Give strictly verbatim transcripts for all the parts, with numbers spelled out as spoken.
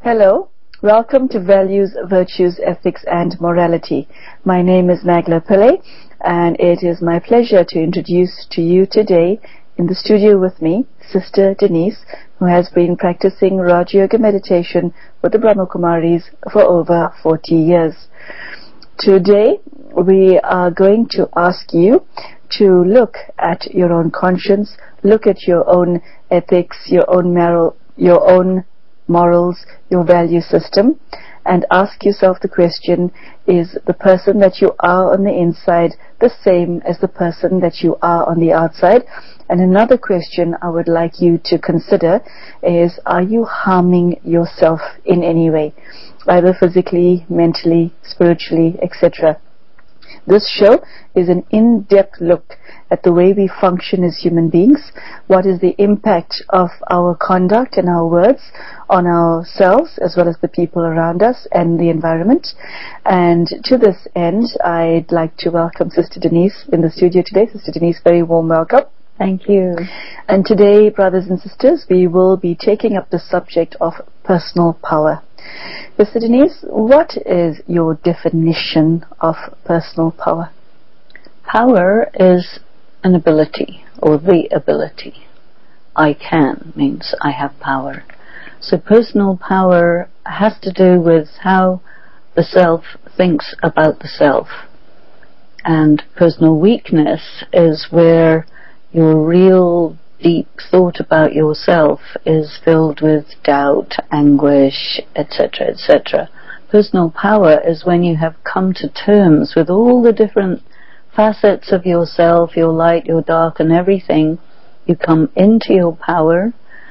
Hello, welcome to Values, Virtues, Ethics and Morality. My name is Nagla Pillay, and it is my pleasure to introduce to you today in the studio with me, Sister Denise, who has been practicing Raja Yoga meditation with the Brahma Kumaris for over forty years. Today, we are going to ask you to look at your own conscience, look at your own ethics, your own moral, your own morals, your value system, and ask yourself the question, is the person that you are on the inside the same as the person that you are on the outside? And another question I would like you to consider is, are you harming yourself in any way, either physically, mentally, spiritually, et cetera? This show is an in-depth look at the way we function as human beings, what is the impact of our conduct and our words on ourselves as well as the people around us and the environment. And to this end, I'd like to welcome Sister Denise in the studio today. Sister Denise, very warm welcome. Thank you. And today, brothers and sisters, we will be taking up the subject of personal power. Sister Denise, what is your definition of personal power? Power is an ability, or the ability. I can means I have power. So personal power has to do with how the self thinks about the self. And personal weakness is where your real deep thought about yourself is filled with doubt, anguish, et cetera, et cetera. Personal power is when you have come to terms with all the different facets of yourself, your light, your dark, and everything. You come into your power.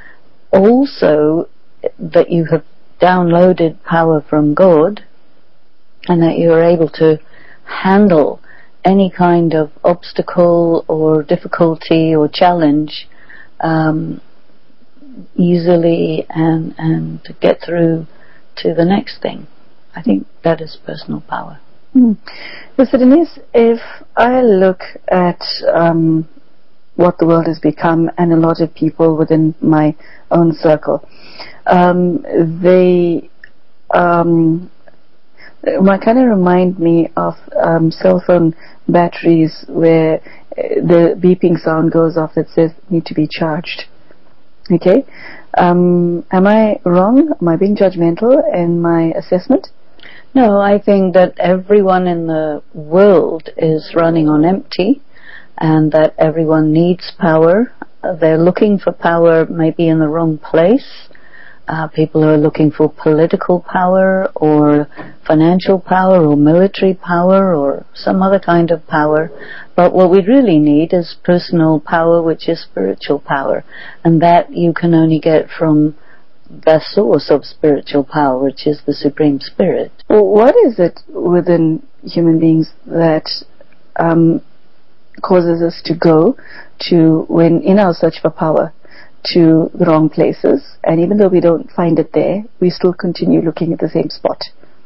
Also, that you have downloaded power from God, and that you are able to handle any kind of obstacle or difficulty or challenge um, easily and, and to get through to the next thing. I think that is personal power. Mm. Sister Denise, if I look at um, what the world has become and a lot of people within my own circle, um, they um, might kind of remind me of um, cell phone batteries where the beeping sound goes off that says need to be charged. Okay, um, am I wrong? Am I being judgmental in my assessment? No, I think that everyone in the world is running on empty, and that everyone needs power. They're looking for power maybe in the wrong place. Uh, people are looking for political power or financial power or military power or some other kind of power. But what we really need is personal power, which is spiritual power. And that you can only get from the source of spiritual power, which is the Supreme Spirit. Well, what is it within human beings that um, causes us to go to, when in our search for power, to the wrong places, and even though we don't find it there, we still continue looking at the same spot?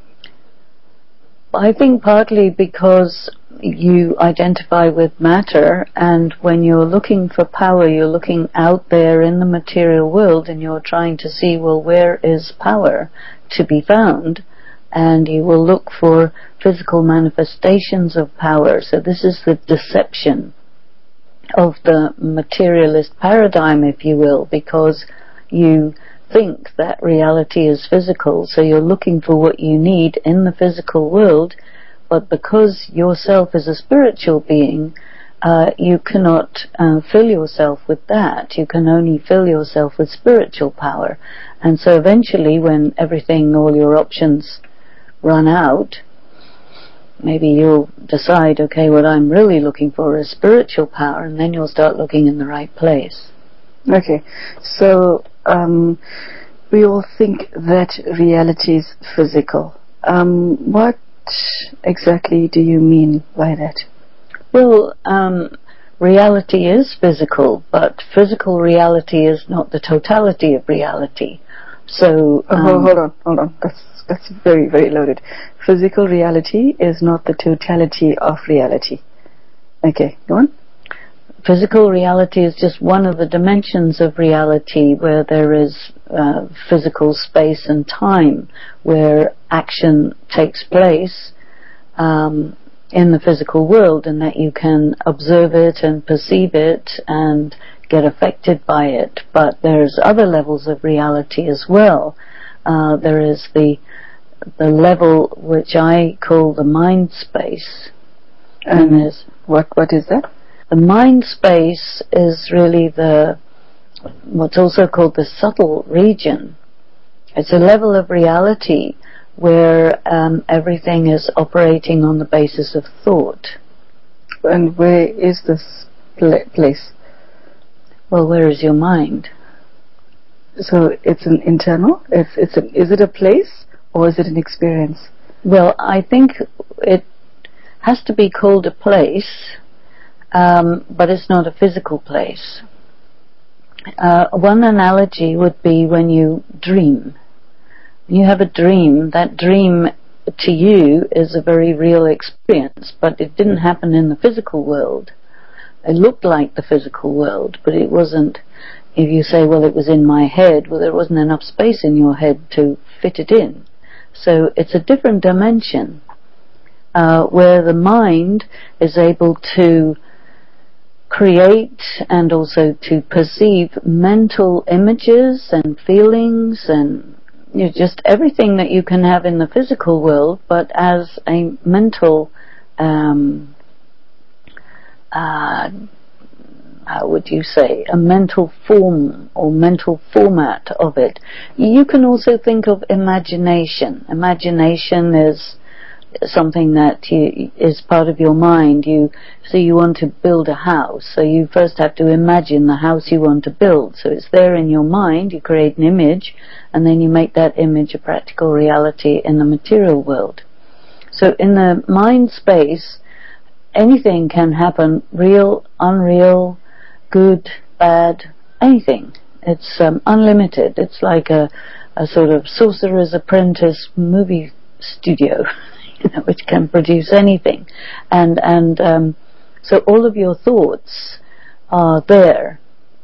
I think partly because you identify with matter, and when you're looking for power, you're looking out there in the material world, and you're trying to see, well, where is power to be found? And you will look for physical manifestations of power. So this is the deception of the materialist paradigm, if you will, because you think that reality is physical, so you're looking for what you need in the physical world, but because yourself is a spiritual being, uh, you cannot uh, fill yourself with that. You can only fill yourself with spiritual power. And so eventually, when everything, all your options run out, maybe you'll decide, okay, what I'm really looking for is spiritual power, and then you'll start looking in the right place. Okay, so um, we all think that reality is physical. Um, what exactly do you mean by that? Well, um, reality is physical, but physical reality is not the totality of reality. So, um, oh, hold on, hold on. That's that's very, very loaded. Physical reality is not the totality of reality. Okay, go on. physical reality is just one of the dimensions of reality, where there is uh, physical space and time, where action takes place um, in the physical world, and that you can observe it and perceive it and get affected by it. But there's other levels of reality as well. Uh, there is the the level which I call the mind space. And, and there's what what is that? The mind space is really the what's also called the subtle region. It's a level of reality where um, everything is operating on the basis of thought. And where is this pl- place? Well, where is your mind? So it's an internal? It's, it's a, is it a place or is it an experience? Well, I think it has to be called a place, um, but it's not a physical place. Uh, one analogy would be when you dream. You have a dream. That dream to you is a very real experience, but it didn't happen in the physical world. It looked like the physical world, but it wasn't. If you say, well, it was in my head, well, there wasn't enough space in your head to fit it in. So it's a different dimension, uh, where the mind is able to create and also to perceive mental images and feelings and you know, just everything that you can have in the physical world, but as a mental um, uh, how would you say, a mental form or mental format of it. You can also think of imagination. Imagination is something that you, is part of your mind. You so you want to build a house, so you first have to imagine the house you want to build. So it's there in your mind, you create an image, and then you make that image a practical reality in the material world. So in the mind space, anything can happen, real, unreal, good, bad, anything. It's um, unlimited. It's like a, a sort of Sorcerer's Apprentice movie studio, you know, which can produce anything. And and um, so all of your thoughts are there,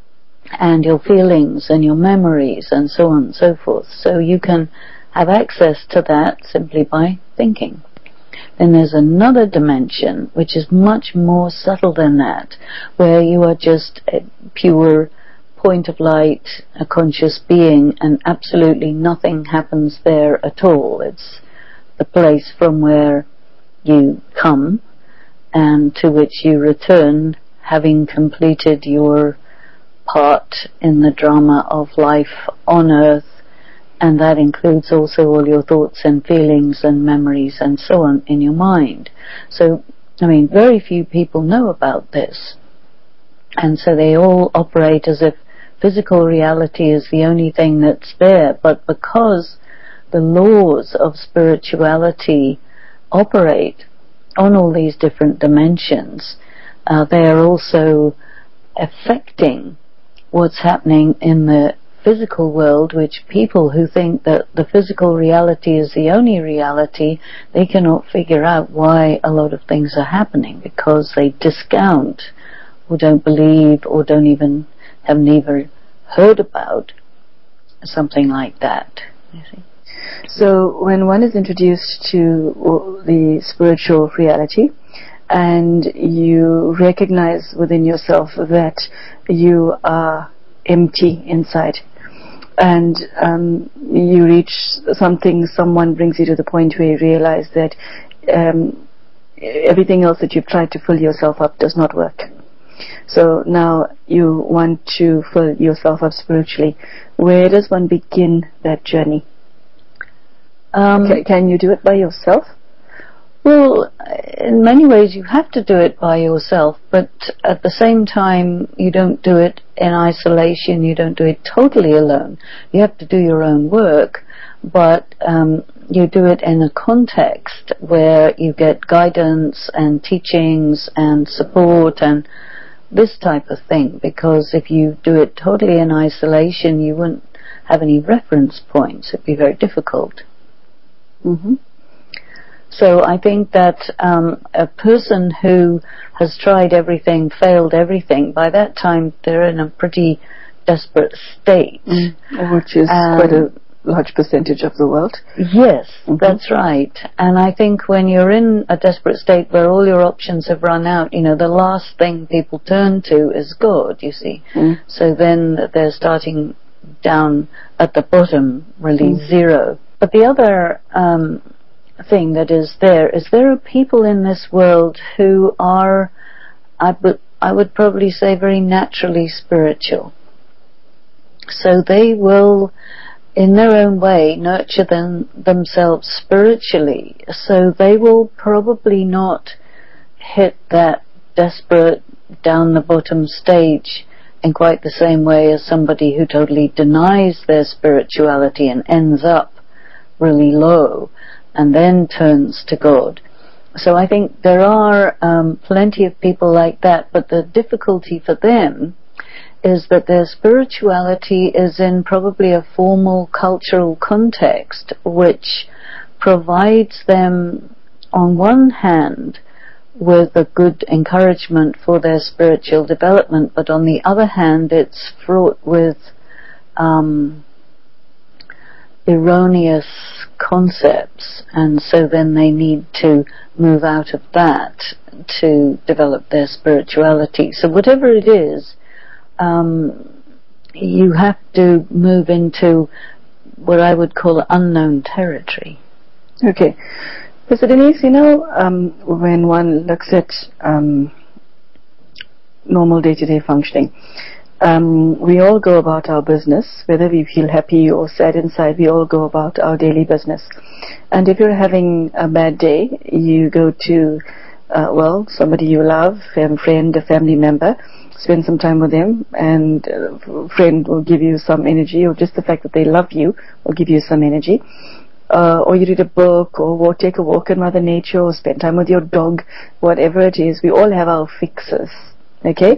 and your feelings and your memories and so on and so forth. So you can have access to that simply by thinking. Then there's another dimension which is much more subtle than that, where you are just a pure point of light, a conscious being, and absolutely nothing happens there at all. It's the place from where you come and to which you return, having completed your part in the drama of life on earth. And that includes also all your thoughts and feelings and memories and so on in your mind. So, I mean, very few people know about this. And so they all operate as if physical reality is the only thing that's there. But because the laws of spirituality operate on all these different dimensions, uh, they are also affecting what's happening in the physical world, which people who think that the physical reality is the only reality, they cannot figure out why a lot of things are happening, because they discount or don't believe or don't even have never heard about something like that. You see? So when one is introduced to the spiritual reality and you recognize within yourself that you are empty inside, and um, you reach something, someone brings you to the point where you realize that um, everything else that you've tried to fill yourself up does not work. So now you want to fill yourself up spiritually. Where does one begin that journey? Um, can, can you do it by yourself? Well, in many ways you have to do it by yourself, but at the same time you don't do it in isolation, you don't do it totally alone. You have to do your own work, but um, you do it in a context where you get guidance and teachings and support and this type of thing, because if you do it totally in isolation you wouldn't have any reference points. It'd be very difficult. Mm-hmm. So I think that um, a person who has tried everything, failed everything, by that time they're in a pretty desperate state. Mm. Which is um, quite a large percentage of the world. Yes, mm-hmm. That's right. And I think when you're in a desperate state where all your options have run out, you know, the last thing people turn to is God, you see. Mm. So then they're starting down at the bottom, really mm. zero. But the other um, thing that is there is there are people in this world who are, I would, I would probably say, very naturally spiritual. So they will, in their own way, nurture them, themselves spiritually. So they will probably not hit that desperate down the bottom stage in quite the same way as somebody who totally denies their spirituality and ends up really low and then turns to God. So I think there are um, plenty of people like that, but the difficulty for them is that their spirituality is in probably a formal cultural context which provides them, on one hand, with a good encouragement for their spiritual development, but on the other hand it's fraught with um, erroneous concepts, and so then they need to move out of that to develop their spirituality. So whatever it is, Um, you have to move into what I would call unknown territory. Okay. Mister Denise, you know, um, when one looks at um, normal day-to-day functioning, um, we all go about our business, whether we feel happy or sad inside, we all go about our daily business. And if you're having a bad day, you go to, uh, well, somebody you love, a friend, a family member, spend some time with them, and a friend will give you some energy, or just the fact that they love you will give you some energy. Uh, or you read a book, or walk, take a walk in Mother Nature, or spend time with your dog, whatever it is. We all have our fixes, okay?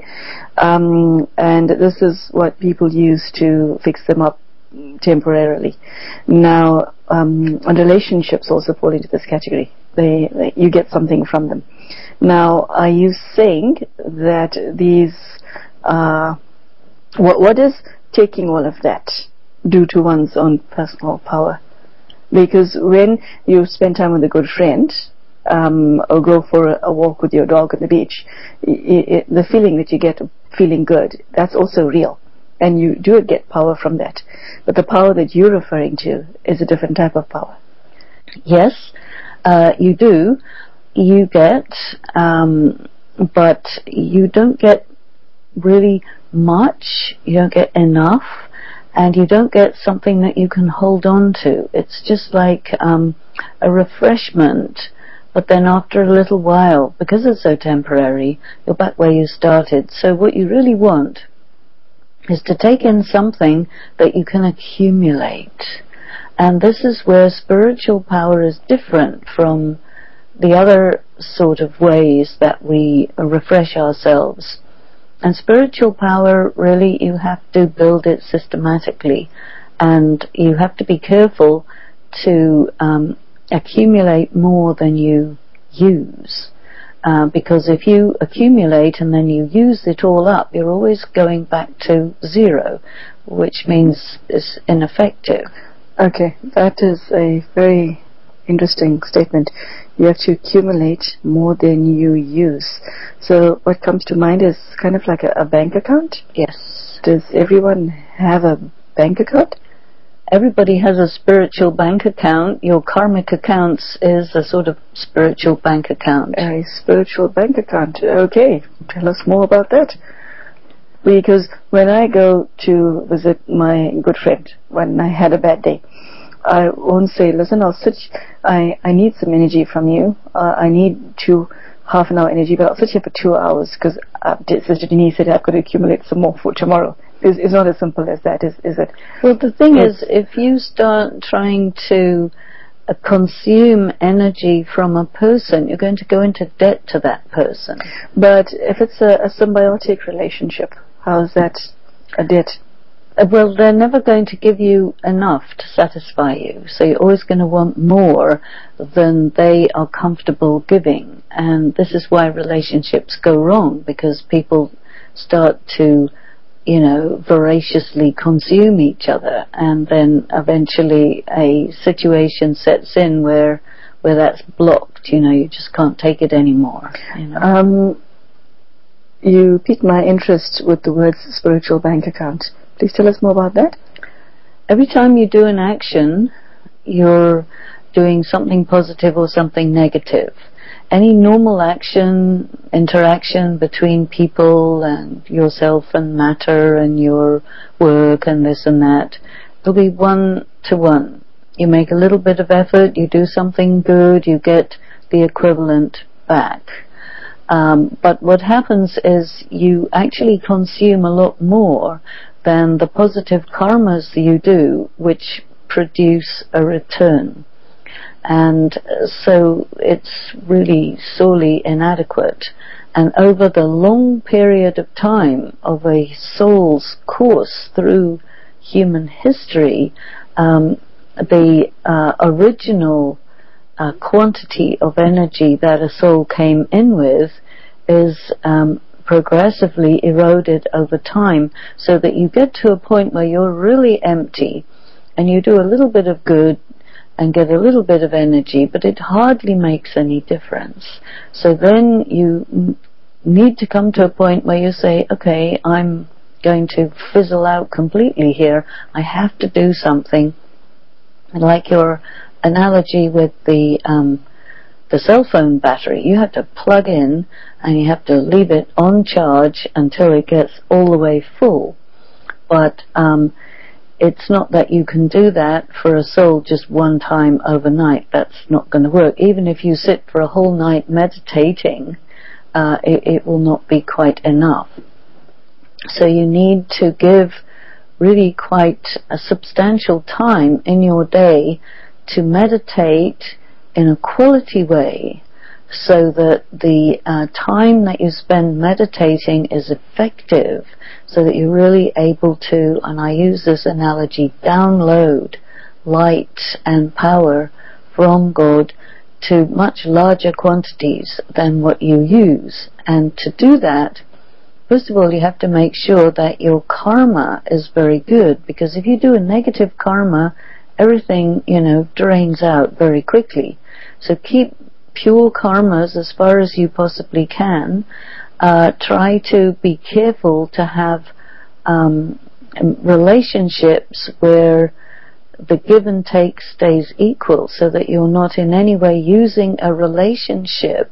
Um, and this is what people use to fix them up temporarily. Now, um, and relationships also fall into this category. They, they, you get something from them. Now, are you saying that these, uh, what, what does taking all of that do to one's own personal power? Because when you spend time with a good friend, um, or go for a, a walk with your dog on the beach, it, it, the feeling that you get of feeling good, that's also real. And you do get power from that. But the power that you're referring to is a different type of power. Yes, uh, you do. You get, um, but you don't get really much. You don't get enough. And you don't get something that you can hold on to. It's just like um, a refreshment, but then after a little while, because it's so temporary, you're back where you started. So what you really want is to take in something that you can accumulate. And this is where spiritual power is different from the other sort of ways that we refresh ourselves. And spiritual power, really, you have to build it systematically, and you have to be careful to um, accumulate more than you use, uh, because if you accumulate and then you use it all up, you're always going back to zero, which means it's ineffective. Okay, that is a very interesting statement. You have to accumulate more than you use. So what comes to mind is kind of like a, a bank account? Yes. Does everyone have a bank account? Everybody has a spiritual bank account. Your karmic accounts is a sort of spiritual bank account. A spiritual bank account. Okay, tell us more about that. Because when I go to visit my good friend, when I had a bad day, I won't say, listen, I'll sit, I, I need some energy from you. Uh, I need two, half an hour energy, but I'll sit here for two hours because uh, Sister Denise said I've got to accumulate some more for tomorrow. It's, it's not as simple as that, is, is it? Well, the thing it's, is, if you start trying to uh, consume energy from a person, you're going to go into debt to that person. But if it's a, a symbiotic relationship, how is that a debt? well, they're never going to give you enough to satisfy you. So you're always going to want more than they are comfortable giving. And this is why relationships go wrong, because people start to, you know, voraciously consume each other, and then eventually a situation sets in where where that's blocked. You know, you just can't take it anymore. You know? Um, you piqued my interest with the words spiritual bank account. Please tell us more about that. Every time you do an action, you're doing something positive or something negative. Any normal action, interaction between people and yourself and matter and your work and this and that, it'll be one to one. You make a little bit of effort, you do something good, you get the equivalent back. Um, but what happens is you actually consume a lot more than the positive karmas you do, which produce a return. And so it's really sorely inadequate. And over the long period of time of a soul's course through human history, um, the uh, original uh, quantity of energy that a soul came in with is um, progressively eroded over time, so that you get to a point where you're really empty and you do a little bit of good and get a little bit of energy, but it hardly makes any difference. So then you n- need to come to a point where you say, okay, I'm going to fizzle out completely here. I have to do something. Like your analogy with the um, the cell phone battery, you have to plug in and you have to leave it on charge until it gets all the way full. But um, it's not that you can do that for a soul just one time overnight. That's not going to work. Even if you sit for a whole night meditating, uh, it, it will not be quite enough. So you need to give really quite a substantial time in your day to meditate in a quality way, so that the uh, time that you spend meditating is effective, so that you're really able to, and I use this analogy, download light and power from God to much larger quantities than what you use. And to do that, first of all, you have to make sure that your karma is very good, because if you do a negative karma, everything, you know, drains out very quickly. So keep pure karmas as far as you possibly can. Uh, try to be careful to have um, relationships where the give and take stays equal, so that you're not in any way using a relationship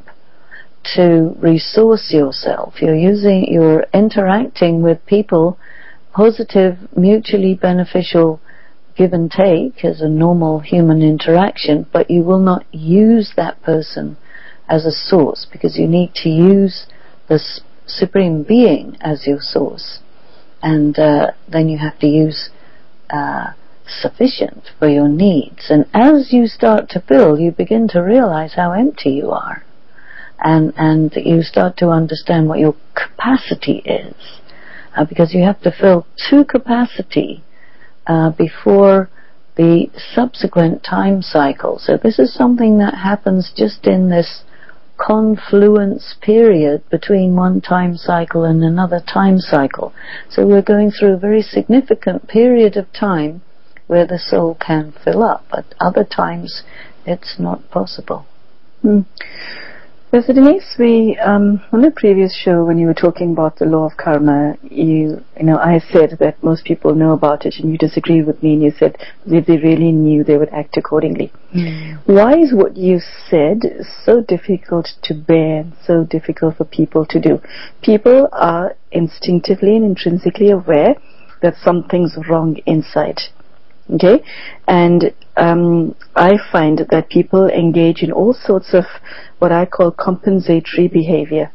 to resource yourself. You're using, you're interacting with people, positive, mutually beneficial give and take as a normal human interaction, but you will not use that person as a source, because you need to use the Supreme Being as your source. And uh, then you have to use uh, sufficient for your needs. And as you start to fill, you begin to realize how empty you are. And, and you start to understand what your capacity is. Uh, because you have to fill to capacity uh, before the subsequent time cycle. So this is something that happens just in this confluence period between one time cycle and another time cycle. So we're going through a very significant period of time where the soul can fill up. At other times, it's not possible. Hmm. Professor Denise, we, um, on the previous show when you were talking about the law of karma, you, you know, I said that most people know about it, and you disagreed with me, and you said if they really knew, they would act accordingly. Mm. Why is what you said so difficult to bear, so difficult for people to do? People are instinctively and intrinsically aware that something's wrong inside. Okay, and um, I find that people engage in all sorts of what I call compensatory behavior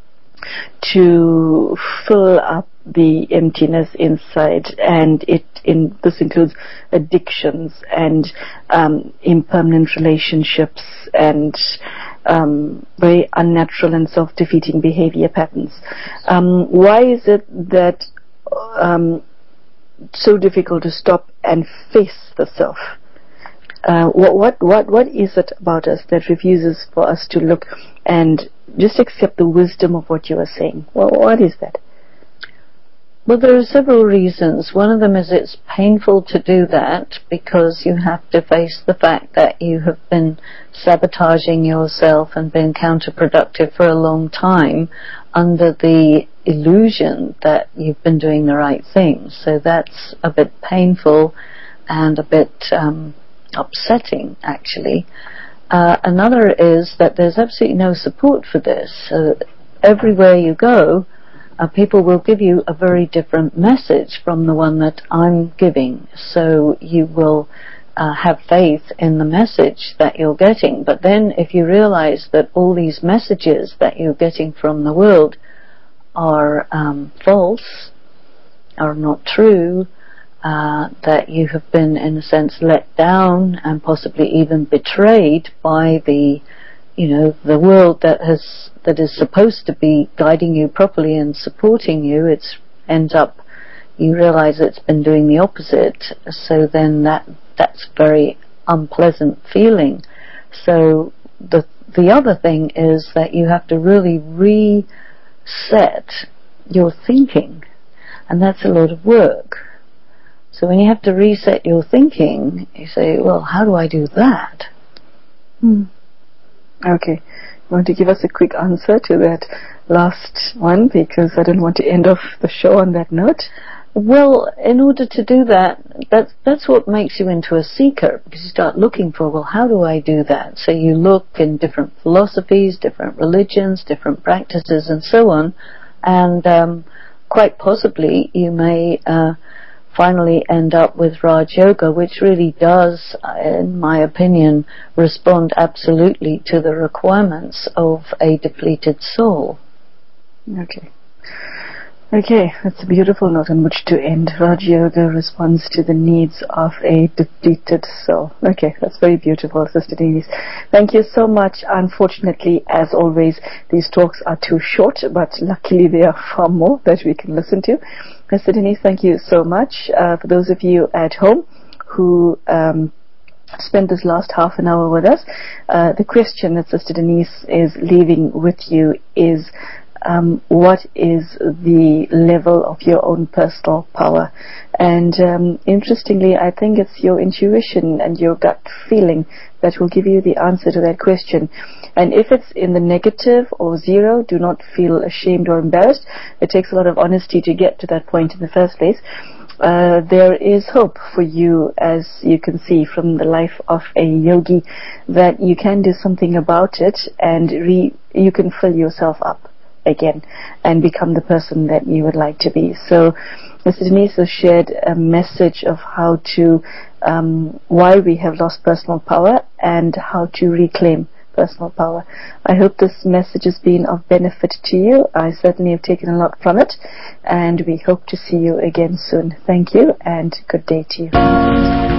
to fill up the emptiness inside, and it in this includes addictions and um, impermanent relationships and um, very unnatural and self-defeating behavior patterns. Um, why is it that um, so difficult to stop and face the self. Uh, what, what, what, what is it about us that refuses for us to look and just accept the wisdom of what you are saying? Well, what is that? Well, there are several reasons. One of them is it's painful to do that because you have to face the fact that you have been sabotaging yourself and been counterproductive for a long time under the illusion that you've been doing the right thing. So that's a bit painful and a bit um, upsetting, actually. Uh, another is that there's absolutely no support for this. Uh, everywhere you go, Uh, people will give you a very different message from the one that I'm giving. So you will uh, have faith in the message that you're getting. But then if you realize that all these messages that you're getting from the world are um, false, are not true, uh, that you have been, in a sense, let down and possibly even betrayed by the you know, the world that has, that is supposed to be guiding you properly and supporting you, it's ends up, you realize it's been doing the opposite, so then that, that's very unpleasant feeling. So the, the other thing is that you have to really reset your thinking, and that's a lot of work. So when you have to reset your thinking, you say, well, how do I do that? Hmm. Okay. You want to give us a quick answer to that last one, because I don't want to end off the show on that note? Well, in order to do that, that's, that's what makes you into a seeker, because you start looking for, well, how do I do that? So you look in different philosophies, different religions, different practices, and so on, and um, quite possibly you may uh, finally end up with Raj Yoga, which really does, in my opinion, respond absolutely to the requirements of a depleted soul. Okay. Okay, that's a beautiful note on which to end. Raj Yoga responds to the needs of a depleted soul. Okay, that's very beautiful, Sister Denise. Thank you so much. Unfortunately, as always, these talks are too short, but luckily there are far more that we can listen to. Sister Denise, thank you so much. Uh, for those of you at home who um, spent this last half an hour with us, uh, the question that Sister Denise is leaving with you is, Um, what is the level of your own personal power? And um, interestingly, I think it's your intuition and your gut feeling that will give you the answer to that question. And if it's in the negative or zero, do not feel ashamed or embarrassed. It takes a lot of honesty to get to that point in the first place. Uh, there is hope for you, as you can see from the life of a yogi, that you can do something about it, and re- you can fill yourself up again and become the person that you would like to be. So Mister Denise has shared a message of how to um, why we have lost personal power and how to reclaim personal power. I hope this message has been of benefit to you. I certainly have taken a lot from it, and we hope to see you again soon. Thank you, and good day to you.